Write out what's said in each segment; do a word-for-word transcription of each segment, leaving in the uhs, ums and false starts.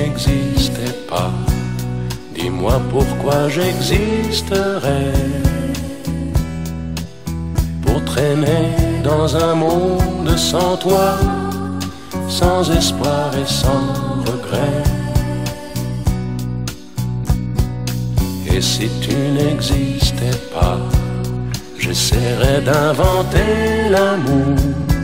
n'existais pas, dis-moi pourquoi j'existerais. Pour traîner dans un monde sans toi, sans espoir et sans regret. Et si tu n'existais pas, j'essaierais d'inventer l'amour,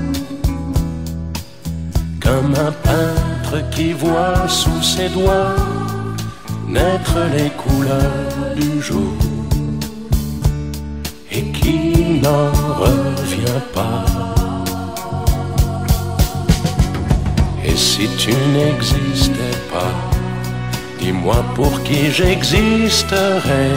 comme un peintre qui voit sous ses doigts naître les couleurs du jour et qui n'en revient pas. Et si tu n'existais pas, dis-moi pour qui j'existerais.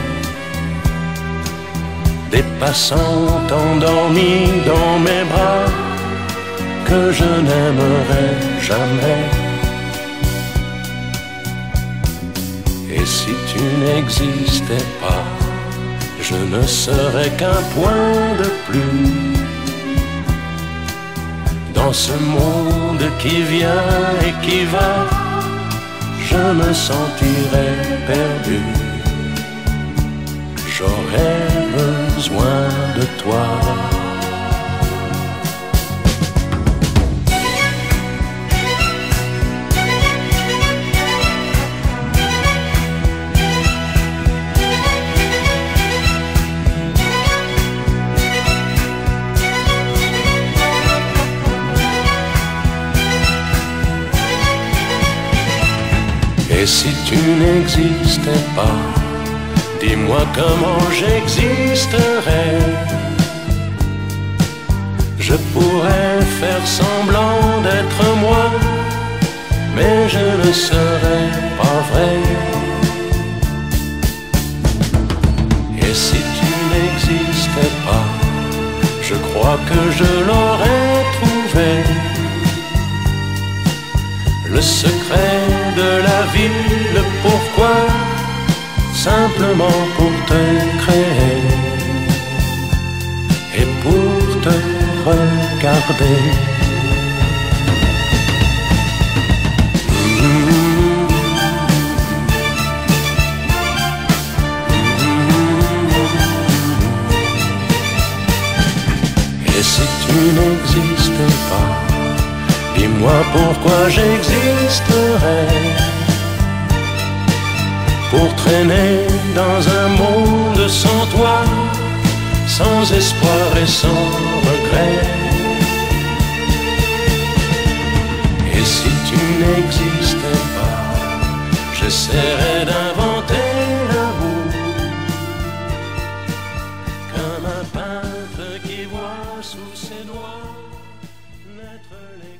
Des passants endormis dans mes bras que je n'aimerais jamais. Et si tu n'existais pas, je ne serais qu'un point de plus dans ce monde qui vient et qui va. Je me sentirais perdu. J'aurais besoin de toi. Et si tu n'existais pas, dis-moi comment j'existerais. Je pourrais faire semblant d'être moi, mais je ne serais pas vrai. Et si tu n'existais pas, je crois que je l'aurais trouvé. Le secret de la vie, le pourquoi, simplement pour te créer et pour te regarder. Et si tu n'existais pas, dis-moi pourquoi j'existerais. Pour traîner dans un monde sans toi, sans espoir et sans regret. Et si tu n'existais pas, j'essaierais d'inventer l'amour, comme un peintre qui voit sous ses doigts naître les